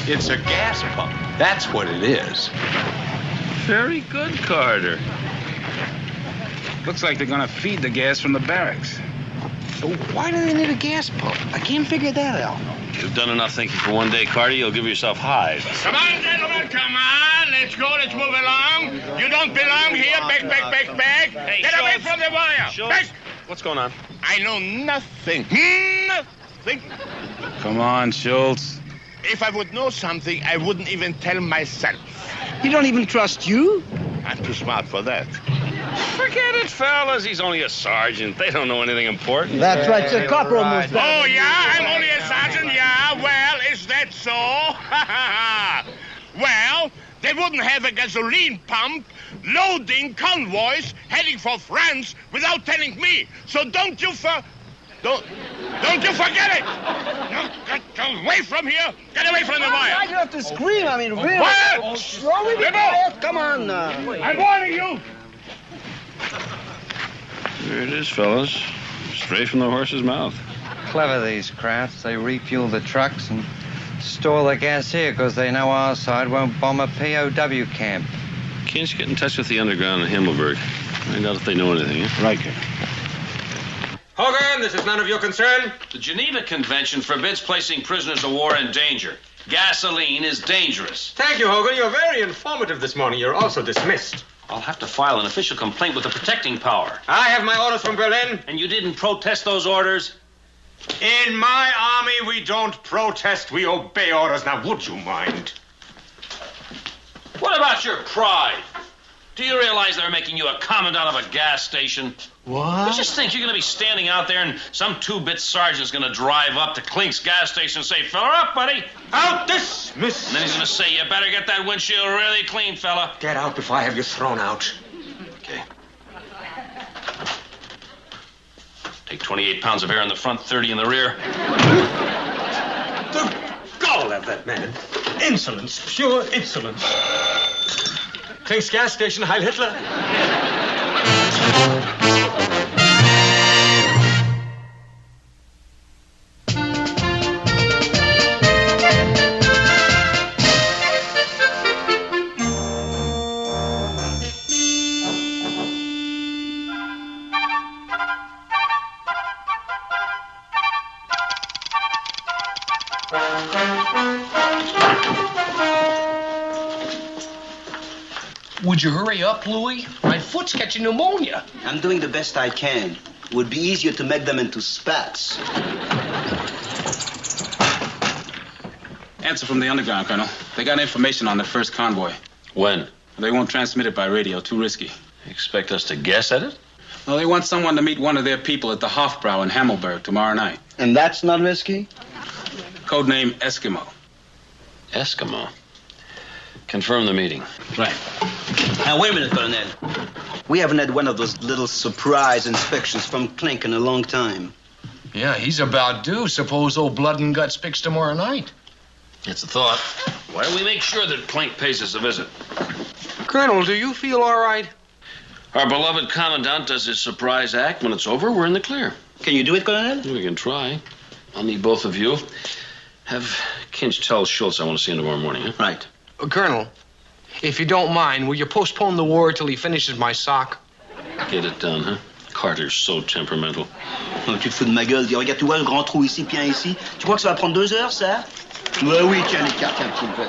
It's a gas pump. That's what it is. Very good, Carter. Looks like they're going to feed the gas from the barracks. So why do they need a gas pump? I can't figure that out. You've done enough thinking for one day, Carter. You'll give yourself highs. Come on, gentlemen, come on. Let's go, let's move along. You don't belong here. Back. Hey, Get away from the wire. Schultz. Back. What's going on? I know nothing. Nothing. Come on, Schultz. If I would know something, I wouldn't even tell myself. You don't even trust you? I'm too smart for that. Forget it, fellas. He's only a sergeant. They don't know anything important. That's right, sir. Corporal moves. Oh, yeah? I'm only a sergeant, yeah? Well, is that so? Well, they wouldn't have a gasoline pump loading convoys heading for France without telling me. So don't you forget it. No, get away from here. Get away from the wire. Why do you have to scream? I mean, really? What? Shall we be quiet? Come on. I'm warning you. Here it is, fellas. Straight from the horse's mouth. Clever, these crafts. They refuel the trucks and store the gas here because they know our side won't bomb a POW camp. Can't you get in touch with the underground in Himmelberg? Find out if they know anything, eh? Right. Hogan, this is none of your concern. The Geneva Convention forbids placing prisoners of war in danger. Gasoline is dangerous. Thank you, Hogan. You're very informative this morning. You're also dismissed. I'll have to file an official complaint with the protecting power. I have my orders from Berlin. And you didn't protest those orders? In my army, we don't protest. We obey orders. Now, would you mind? What about your pride? Do you realize they're making you a commandant of a gas station? What? You just think you're going to be standing out there and some two-bit sergeant's going to drive up to Klink's gas station and say, "Fill her up, buddy." Out, dismiss. And then he's going to say, "You better get that windshield really clean, fella." Get out before I have you thrown out. Okay. Take 28 pounds of air in the front, 30 in the rear. The gall of that man. Insolence, pure insolence. Klink's gas station, Heil Hitler. Would you hurry up, Louis? My foot's catching pneumonia. I'm doing the best I can. It would be easier to make them into spats. Answer from the underground, Colonel. They got information on the first convoy. When? They won't transmit it by radio. Too risky. You expect us to guess at it? Well, they want someone to meet one of their people at the Hofbrau in Hammelberg tomorrow night. And that's not risky? Codename Eskimo. Eskimo. Confirm the meeting. Right. Now, wait a minute, Colonel. We haven't had one of those little surprise inspections from Klink in a long time. Yeah, he's about due. Suppose old Blood and Guts picks tomorrow night. It's a thought. Why don't we make sure that Klink pays us a visit? Colonel, do you feel all right? Our beloved commandant does his surprise act. When it's over, we're in the clear. Can you do it, Colonel? We can try. I'll need both of you. Have Kinch tell Schultz I want to see him tomorrow morning, huh? Right. Colonel, if you don't mind, will you postpone the war till he finishes my sock? Get it done, huh? Carter's so temperamental. Oh, tu te fous de ma gueule. Regarde, tu vois le grand trou ici, bien ici. Tu crois que ça va prendre 2 heures, ça? Ouais, oui, tiens, l'écarte un petit peu.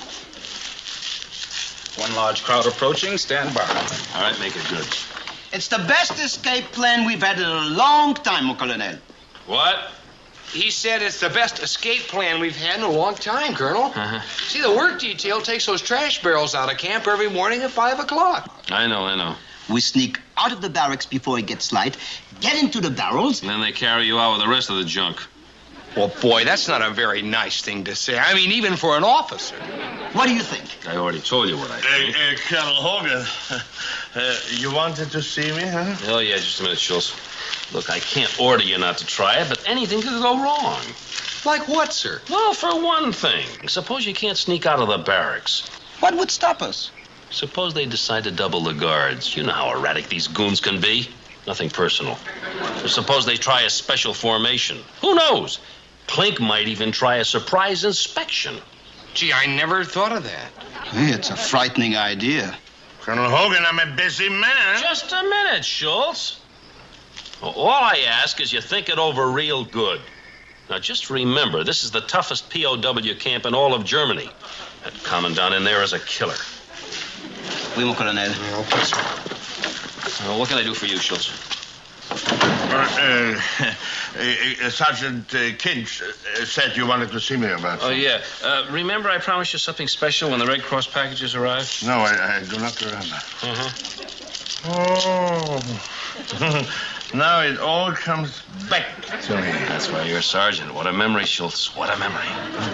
One large crowd approaching. Stand by. All right, make it good. It's the best escape plan we've had in a long time, mon colonel. What? He said it's the best escape plan we've had in a long time, Colonel. See, the work detail takes those trash barrels out of camp every morning at 5 o'clock. I know. We sneak out of the barracks before it gets light, get into the barrels. And then they carry you out with the rest of the junk. Well, boy, that's not a very nice thing to say. I mean, even for an officer. What do you think? I already told you what I think. Colonel Hogan, you wanted to see me, huh? Oh, yeah, just a minute, Schultz. Look, I can't order you not to try it, but anything could go wrong. Like what, sir? Well, for one thing, suppose you can't sneak out of the barracks. What would stop us? Suppose they decide to double the guards. You know how erratic these goons can be. Nothing personal. Or suppose they try a special formation. Who knows? Klink might even try a surprise inspection. Gee, I never thought of that. Hey, it's a frightening idea. Colonel Hogan, I'm a busy man. Just a minute, Schultz. All I ask is you think it over real good. Now, just remember, this is the toughest POW camp in all of Germany. That commandant in there is a killer. Oui, mon colonel. What can I do for you, Schultz? Sergeant Kinch said you wanted to see me about Oh, yeah. Remember I promised you something special when the Red Cross packages arrive? No, I do not remember. Oh. Now it all comes back to me. That's why you're a sergeant. What a memory, Schultz. What a memory.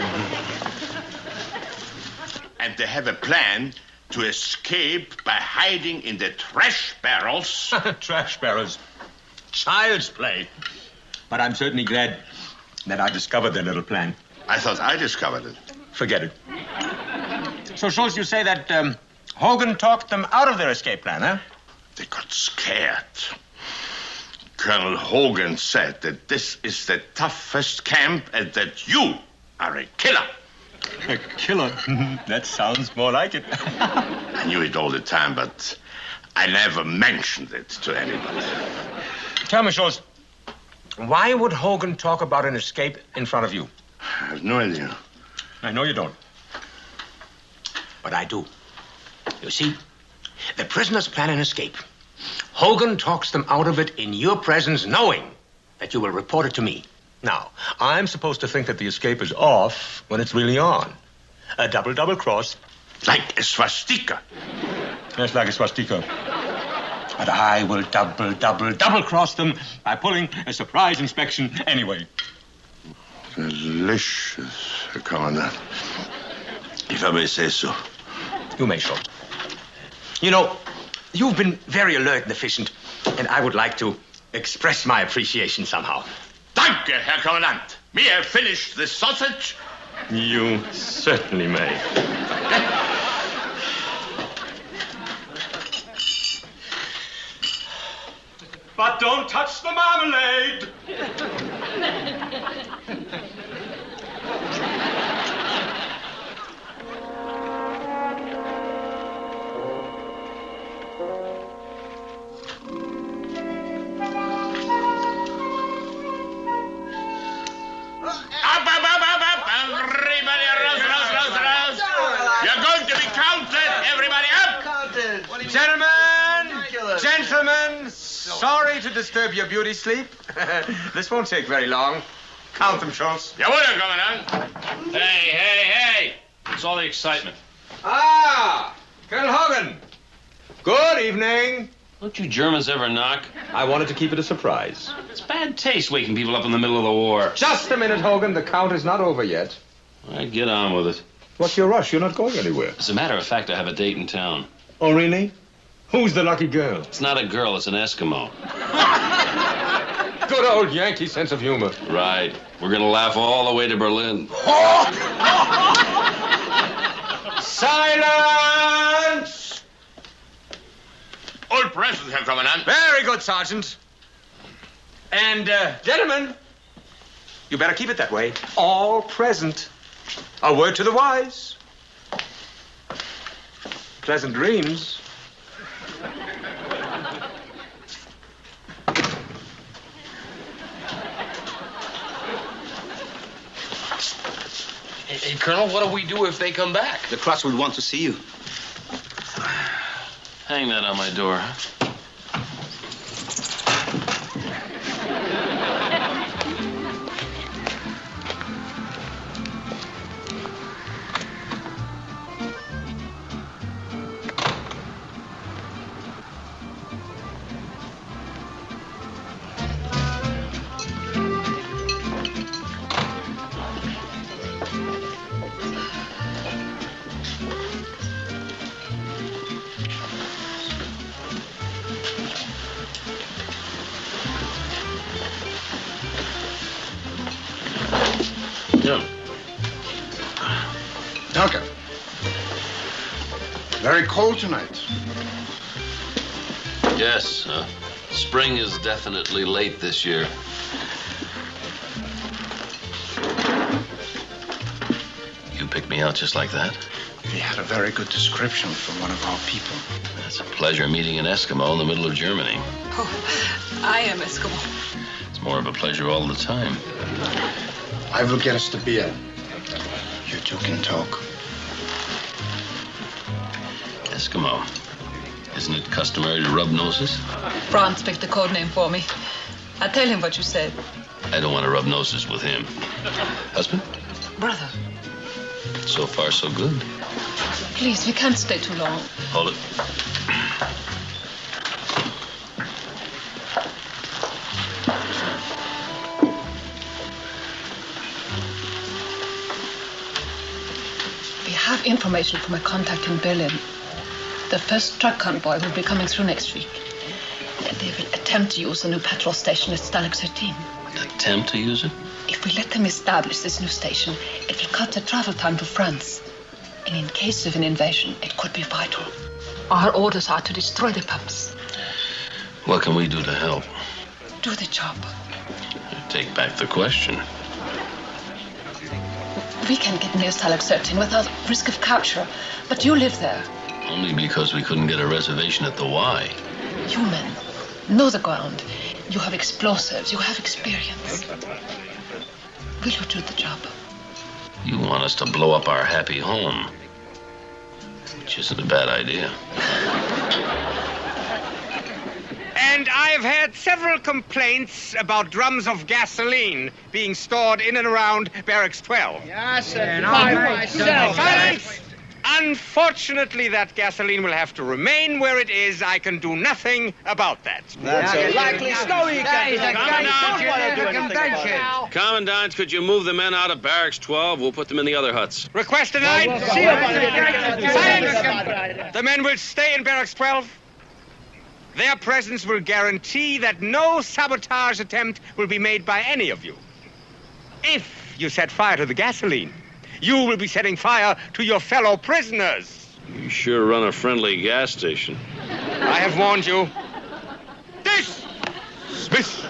And they have a plan to escape by hiding in the trash barrels. Trash barrels. Child's play. But I'm certainly glad that I discovered their little plan. I thought I discovered it. Forget it. So, Schultz, you say that Hogan talked them out of their escape plan, huh? They got scared. Colonel Hogan said that this is the toughest camp and that you are a killer. A killer? That sounds more like it. I knew it all the time, but I never mentioned it to anybody. Tell me, Schultz, why would Hogan talk about an escape in front of you? I have no idea. I know you don't. But I do. You see, the prisoners plan an escape. Hogan talks them out of it in your presence, knowing that you will report it to me. Now, I'm supposed to think that the escape is off when it's really on. A double cross. Like a swastika. Yes, like a swastika. But I will double cross them by pulling a surprise inspection anyway. Delicious, Commandant. If I may say so. You may, Schultz. You know, you've been very alert and efficient, and I would like to express my appreciation somehow. Danke, Herr Kommandant. May I finish the sausage? You certainly may. But don't touch the marmalade! Everybody, rouse. You're going to be counted. Everybody up. Gentlemen, sorry to disturb your beauty sleep. This won't take very long. Count them, Schultz. Jawohl, Commandant. Hey. It's all the excitement. Ah, Colonel Hogan. Good evening. Don't you Germans ever knock? I wanted to keep it a surprise. It's bad taste waking people up in the middle of the war. Just a minute, Hogan. The count is not over yet. All right, get on with it. What's your rush? You're not going anywhere. As a matter of fact, I have a date in town. Oh, really? Who's the lucky girl? It's not a girl, it's an Eskimo. Good old Yankee sense of humor. Right. We're gonna laugh all the way to Berlin. Silence! All present, Herr Kommandant. Very good, Sergeant. And, gentlemen, you better keep it that way. All present. A word to the wise. Pleasant dreams. Hey, Colonel, what do we do if they come back? The Cross will want to see you. Hang that on my door. Duncan. Very cold tonight. Yes, spring is definitely late this year. You pick me out just like that? He had a very good description from one of our people. It's a pleasure meeting an Eskimo in the middle of Germany. Oh, I am Eskimo. It's more of a pleasure all the time. I will get us the beer. You two can talk. Eskimo. Isn't it customary to rub noses? Franz picked the code name for me. I'll tell him what you said. I don't want to rub noses with him. Husband? Brother. So far, so good. Please, we can't stay too long. Hold it. We have information from a contact in Berlin. The first truck convoy will be coming through next week. And they will attempt to use a new petrol station at Stalag 13. Attempt to use it? If we let them establish this new station, it will cut the travel time to France. And in case of an invasion, it could be vital. Our orders are to destroy the pumps. What can we do to help? Do the job. Take back the question. We can get near Stalag 13 without risk of capture, but you live there. Only because we couldn't get a reservation at the Y. You men know the ground. You have explosives. You have experience. Will you do the job? You want us to blow up our happy home, which isn't a bad idea. And I've had several complaints about drums of gasoline being stored in and around Barracks 12. Yes, Silence! Unfortunately, that gasoline will have to remain where it is. I can do nothing about that. That's a likely story. Commandant, could you move the men out of Barracks 12? We'll put them in the other huts. Request denied. Silence! The men will stay in Barracks 12. Their presence will guarantee that no sabotage attempt will be made by any of you. If you set fire to the gasoline, you will be setting fire to your fellow prisoners. You sure run a friendly gas station. I have warned you. Dismiss.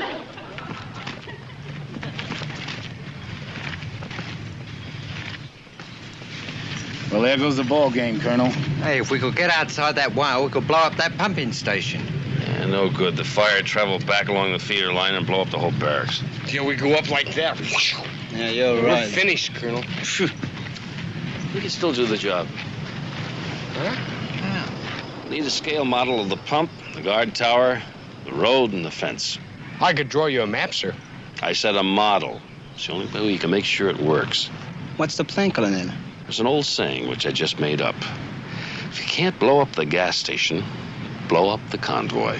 Well, there goes the ball game, Colonel. Hey, if we could get outside that wire, we could blow up that pumping station. Yeah, no good. The fire traveled back along the feeder line and blow up the whole barracks. Till we go up like that. Yeah, you're We're right. finished, Colonel. We can still do the job. Huh? Yeah. Need a scale model of the pump, the guard tower, the road, and the fence. I could draw you a map, sir. I said a model. It's the only way we can make sure it works. What's the plan, Colonel? There's an old saying which I just made up. If you can't blow up the gas station, blow up the convoy.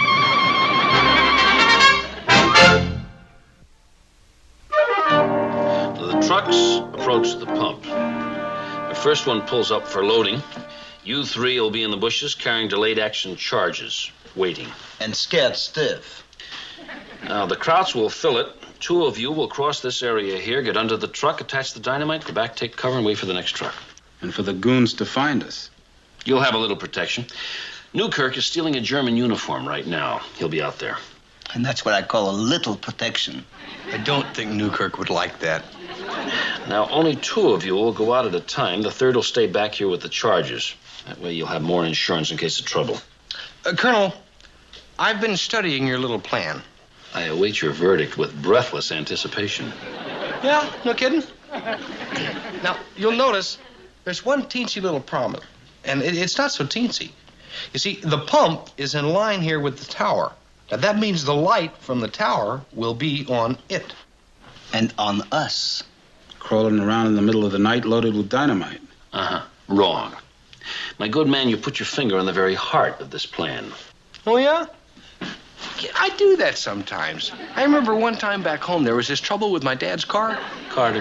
The trucks approach the pump. The first one pulls up for loading. You three will be in the bushes carrying delayed action charges, waiting. And scared stiff. Now, the Krauts will fill it. Two of you will cross this area here, get under the truck, attach the dynamite, go back, take cover, and wait for the next truck. And for the goons to find us. You'll have a little protection. Newkirk is stealing a German uniform right now. He'll be out there. And that's what I call a little protection. I don't think Newkirk would like that. Now, only two of you will go out at a time. The third will stay back here with the charges. That way you'll have more insurance in case of trouble. Colonel, I've been studying your little plan. I await your verdict with breathless anticipation. Yeah, no kidding. Now, you'll notice there's one teensy little problem, and it's not so teensy. You see, the pump is in line here with the tower. Now, that means the light from the tower will be on it. And on us. Crawling around in the middle of the night loaded with dynamite. Uh-huh. Wrong. My good man, you put your finger on the very heart of this plan. Oh, yeah? Yeah, I do that sometimes. I remember one time back home there was this trouble with my dad's car. Carter.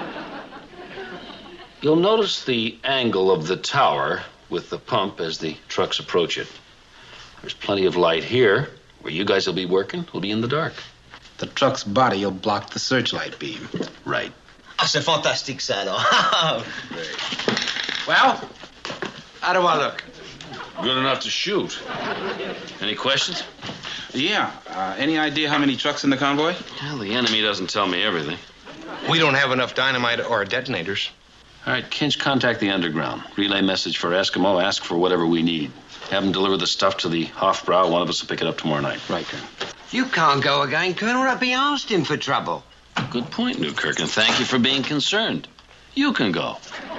You'll notice the angle of the tower with the pump as the trucks approach it. There's plenty of light here. Where you guys will be working will be in the dark. The truck's body will block the searchlight beam. Right. Ah, c'est fantastique, ça, alors. Well, how do I look? Good enough to shoot. Any questions? Yeah. Any idea how many trucks in the convoy? Well, the enemy doesn't tell me everything. We don't have enough dynamite or detonators. All right, Kinch, contact the underground. Relay message for Eskimo. Ask for whatever we need. Have them deliver the stuff to the Hofbrau. One of us will pick it up tomorrow night. Right, Colonel. You can't go again, Colonel. I'll be asking for trouble. Good point, Newkirk, and thank you for being concerned. You can go.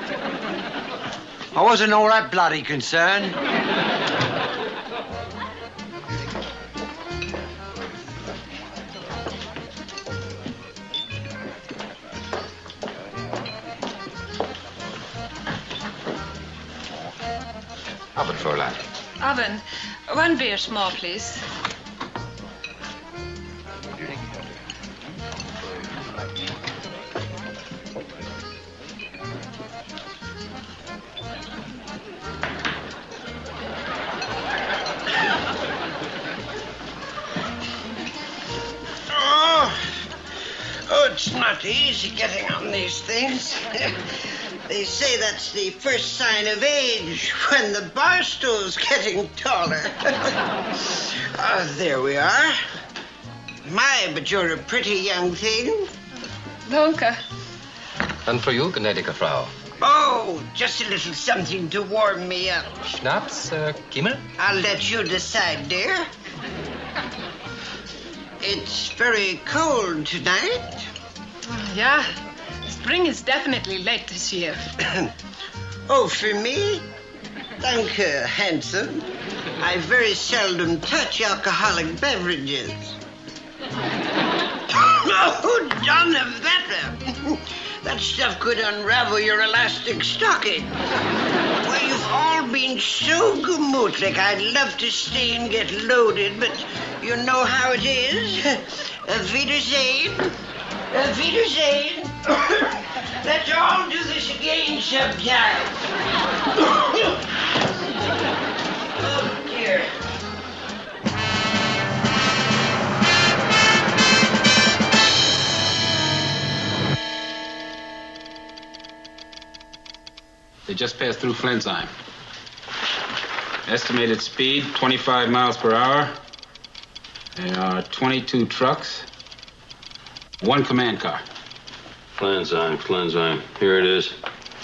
I wasn't all that bloody concerned. Oven, Fräulein. Oven. One beer small, please. Oh, it's not easy getting on these things. They say that's the first sign of age, when the bar stool's getting taller. There we are. My, but you're a pretty young thing. Danke. And for you, gnädige Frau. Oh, just a little something to warm me up. Schnaps, Kimmel? I'll let you decide, dear. It's very cold tonight. Yeah, spring is definitely late this year. Oh, for me? Danke, handsome. I very seldom touch alcoholic beverages. Oh, done better. That stuff could unravel your elastic stocking. Well, you've all been so gemütlich. I'd love to stay and get loaded, but you know how it is. Auf Wiedersehen. Auf Wiedersehen. Let's all do this again sometime. Oh, dear. They just passed through Flintsheim. Estimated speed, 25 miles per hour. There are 22 trucks. One command car. Flintsheim. Here it is.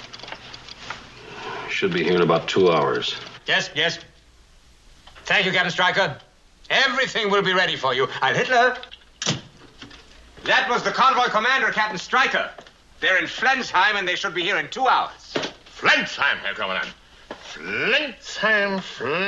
Should be here in about 2 hours. Yes. Thank you, Captain Stryker. Everything will be ready for you. Heil Hitler. That was the convoy commander, Captain Stryker. They're in Flensheim, and they should be here in 2 hours. Flensheim, Herr Kommandant. Flensheim.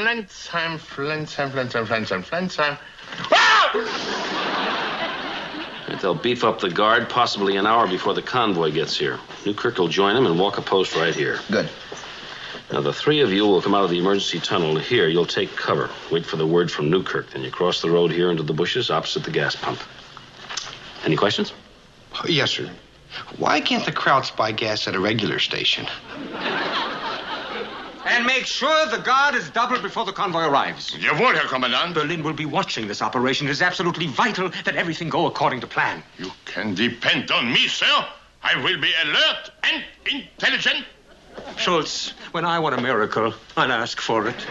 They'll beef up the guard possibly an hour before the convoy gets here. Newkirk will join them and walk a post right here. Good. Now, the three of you will come out of the emergency tunnel here. You'll take cover. Wait for the word from Newkirk. Then you cross the road here into the bushes opposite the gas pump. Any questions? Yes, sir. Why can't the Krauts buy gas at a regular station? And make sure the guard is doubled before the convoy arrives. Jawohl, Herr Kommandant. Berlin will be watching this operation. It is absolutely vital that everything go according to plan. You can depend on me, sir. I will be alert and intelligent. Schultz, when I want a miracle, I'll ask for it.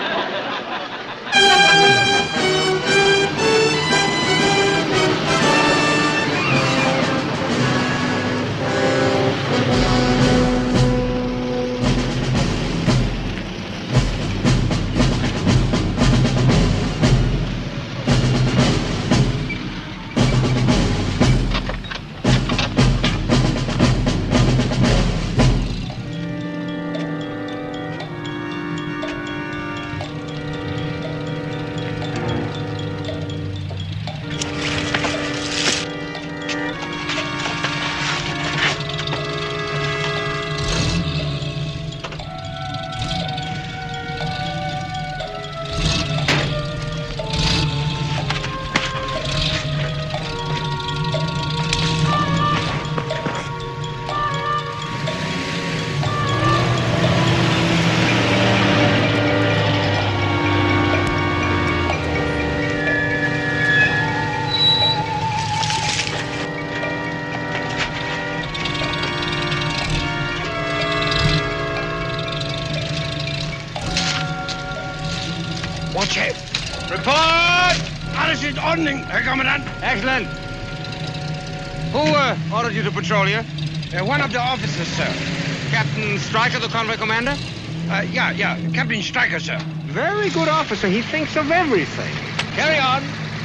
Report! Alles in Ordnung, Herr Kommandant. Excellent. Who ordered you to patrol here? One of the officers, sir. Captain Stryker, the convoy commander? Yeah, Captain Stryker, sir. Very good officer. He thinks of everything. Carry on.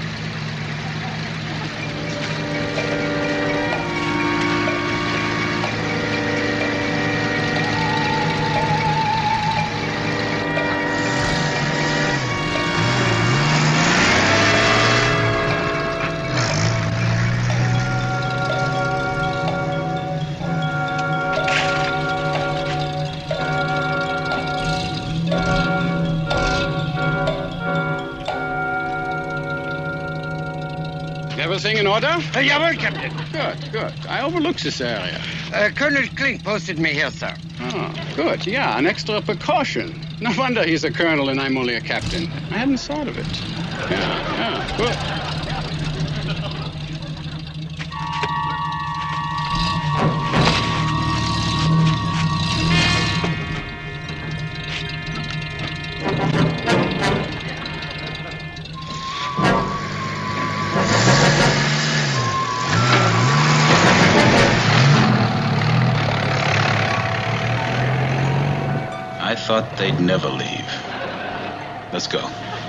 Everything in order? Jawohl, Captain. Good. I overlooked this area. Colonel Klink posted me here, sir. Oh, good. Yeah, an extra precaution. No wonder he's a colonel and I'm only a captain. I hadn't thought of it. Yeah, good. I thought they'd never leave. Let's go.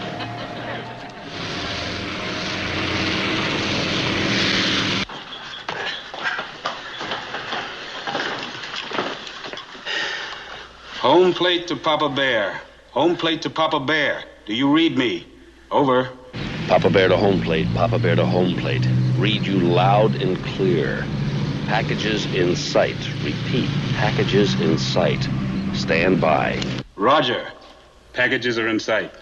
Home plate to Papa Bear. Home plate to Papa Bear. Do you read me? Over. Papa Bear to home plate. Papa Bear to home plate. Read you loud and clear. Packages in sight. Repeat. Packages in sight. Stand by. Roger. Packages are in sight.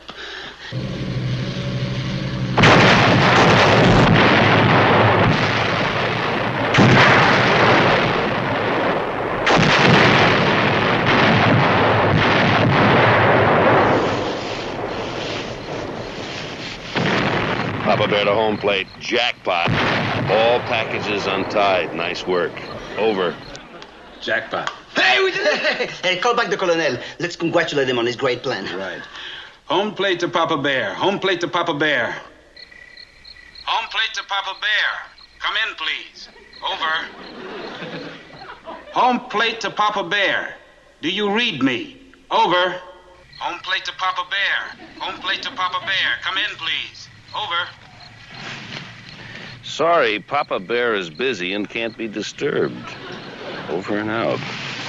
Papa Bear to home plate. Jackpot. All packages untied. Nice work. Over. Jackpot. Hey, we did it! Hey, call back the colonel. Let's congratulate him on his great plan. Right. Home plate to Papa Bear. Home plate to Papa Bear. Home plate to Papa Bear. Come in, please. Over. Home plate to Papa Bear. Do you read me? Over. Home plate to Papa Bear. Home plate to Papa Bear. Come in, please. Over. Sorry, Papa Bear is busy and can't be disturbed. Over and out.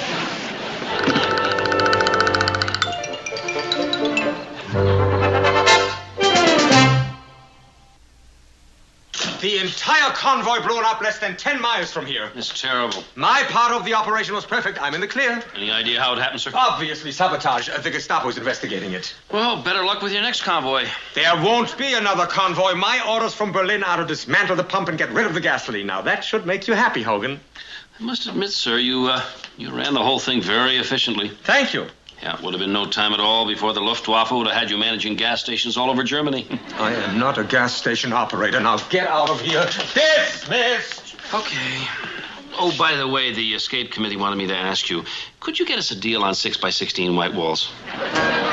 The entire convoy blown up less than 10 miles from here. It's terrible. My part of the operation was perfect. I'm in the clear. Any idea how it happened, sir? Obviously sabotage. The Gestapo's investigating it. Well, better luck with your next convoy. There won't be another convoy. My orders from Berlin are to dismantle the pump and get rid of the gasoline. Now, that should make you happy, Hogan. I must admit, sir, you ran the whole thing very efficiently. Thank you. Yeah, it would have been no time at all before the Luftwaffe would have had you managing gas stations all over Germany. I am not a gas station operator. Now get out of here. Dismissed! Okay. Oh, by the way, the escape committee wanted me to ask you, could you get us a deal on 6x16 white walls?